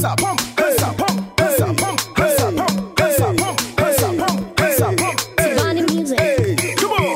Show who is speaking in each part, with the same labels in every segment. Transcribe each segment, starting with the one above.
Speaker 1: up, pump, press up, pump, press up, pump, press up, pump, press up, pump, press up, pump, press up, pump.
Speaker 2: Tivani music.
Speaker 1: Hey, come on.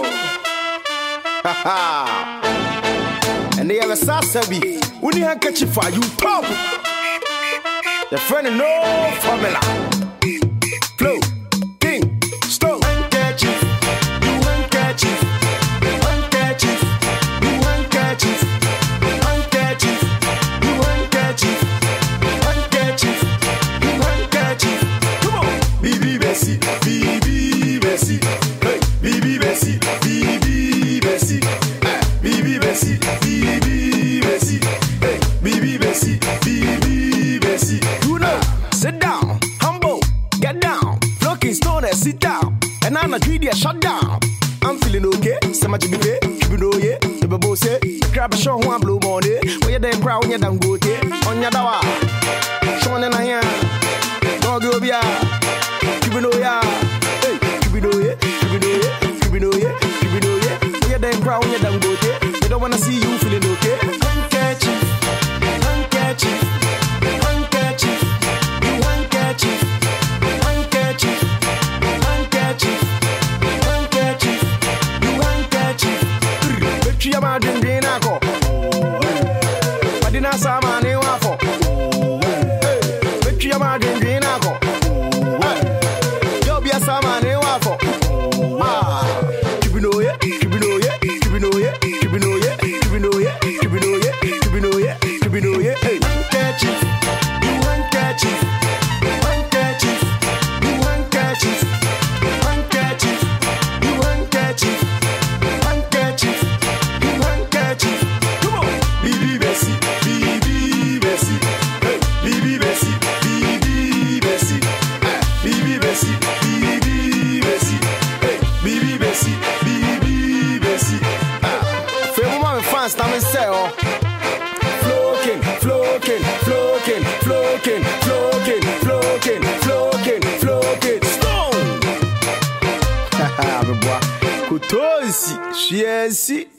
Speaker 1: And they have a sasabi. When you have catch for you pump. The friend no formula. Flow, king, stone, catch it. You want catch it. You want catch it. You want catch it. You want catch it. You want catch it. You want catch it. You want catch it. Come on, BB Bessie, BB Bessie, hey, BB Bessie, BB Bessie, BB Bessie, BB Bessie, hey, BB Bessie, BB Bessie. You know, sit down, humble, get down, looking stone and sit down, and I'm not greedy, shut down. I'm feeling okay, so much to be paid, you know, yeah, the babo say, grab a show one blue money, where you're damn proud, you're damn good, on your dawa, Sean and I am, dog go be a, you know, yeah, hey, you know, yeah, you know, yeah, you know, yeah, you know, yeah, you're damn proud, you're damn good, they don't want to see you feeling okay. Catch it, catch it, catch it, catch it, catch it, catch it, catch it, catch it. Betri ama dindin ako, adina sama ne wafo. Betri ama dindin ako, jobia sama ne wafo. Kibinoye, kibinoye, kibinoye, kibinoye, kibinoye, kibinoye, kibinoye, kibinoye. Hey, catch it, you want catch it, you want catch it, you want catch it, you want catch it, you want catch it, you want catch it, you want catch it. Come on, BB Bessie, BB Bessie, hey, BB Bessie, BB Bessie, BB Bessie, BB Bessie, hey, BB Bessie, BB Bessie. Fais moi mes fans, t'as mes sœurs. Floating, floating, floating, floating, floating, floating, floating, floating. Stone. Haha, me bois. Couteau ici, je suis ici.